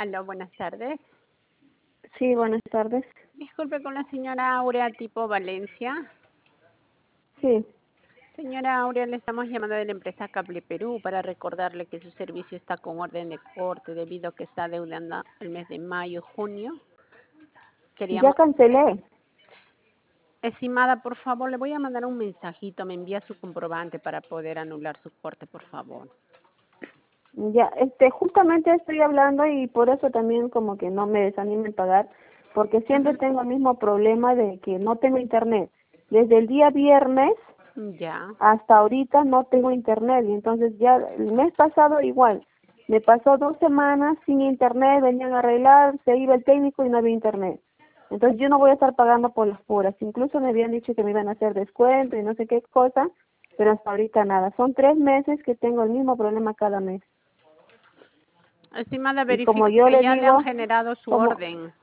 Aló, buenas tardes. Sí, buenas tardes. Disculpe con la señora Aurea Tipo Valencia. Sí, Señora Aurea, le estamos llamando de la empresa Cable Perú para recordarle que su servicio está con orden de corte debido a que está adeudando el mes de mayo, junio. ya Queríamos, cancelé. estimada, por favor, le voy a mandar un mensajito, me envía su comprobante para poder anular su corte, por favor. Ya, justamente estoy hablando y por eso también como que no me desanimo en pagar, porque siempre tengo el mismo problema de que no tengo internet. Desde el día viernes Ya. hasta ahorita no tengo internet y entonces ya el mes pasado igual. Me pasó 2 semanas sin internet, venían a arreglar, se iba el técnico y no había internet. Entonces yo no voy a estar pagando por las puras. Incluso me habían dicho que me iban a hacer descuento y no sé qué cosa, pero hasta ahorita nada. Son 3 meses que tengo el mismo problema cada mes. Estimada, Y como verifique yo que le ya le han digo, generado su como, orden.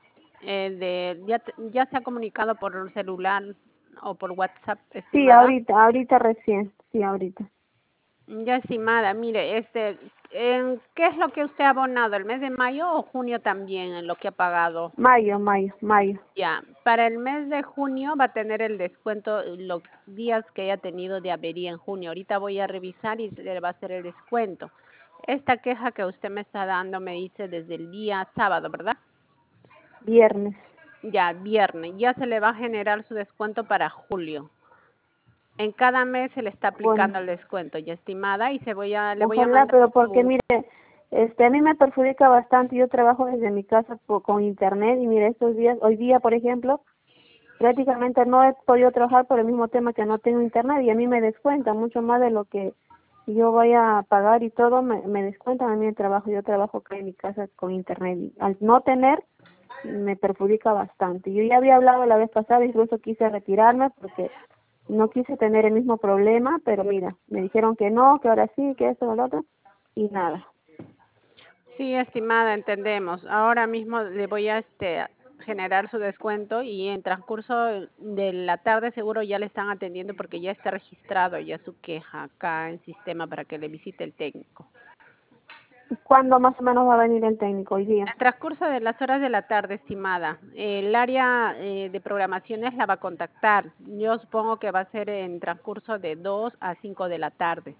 Ya se ha comunicado por celular o por WhatsApp, sí, estimada. ahorita recién, sí, ahorita. Ya, estimada, mire, ¿qué es lo que usted ha abonado? ¿El mes de mayo o junio también en lo que ha pagado? Mayo. Ya, para el mes de junio va a tener el descuento los días que haya tenido de avería en junio. Ahorita voy a revisar y se le va a hacer el descuento. Esta queja que usted me está dando me dice desde el día sábado, ¿verdad? Viernes. Ya, viernes. Ya se le va a generar su descuento para julio. En cada mes se le está Bueno, aplicando el descuento, ya, estimada, y le voy a ojalá, mandar pero porque su... mire, a mí me perjudica bastante. Yo trabajo desde mi casa con internet y mire, estos días, hoy día, por ejemplo, prácticamente no he podido trabajar por el mismo tema que no tengo internet y a mí me descuentan mucho más de lo que yo voy a pagar y todo, me descuentan a mí el trabajo. Yo trabajo acá en mi casa con internet y al no tener me perjudica bastante. Yo ya había hablado la vez pasada, incluso quise retirarme porque no quise tener el mismo problema, pero mira, me dijeron que no, que ahora sí, que eso o lo otro, y nada. Sí, estimada, entendemos. Ahora mismo le voy a generar su descuento y en transcurso de la tarde seguro ya le están atendiendo porque ya está registrado ya su queja acá en sistema para que le visite el técnico. ¿Y cuándo más o menos va a venir el técnico hoy día? En transcurso de las horas de la tarde, estimada, el área de programaciones la va a contactar. Yo supongo que va a ser en transcurso de 2 a 5 de la tarde.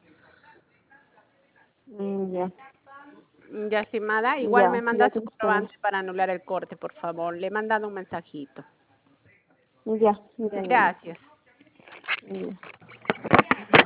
Ya, Ya, estimada, igual me ya, manda ya su te esperamos. comprobante para anular el corte, por favor. Le he mandado un mensajito. Ya. Gracias. Ya.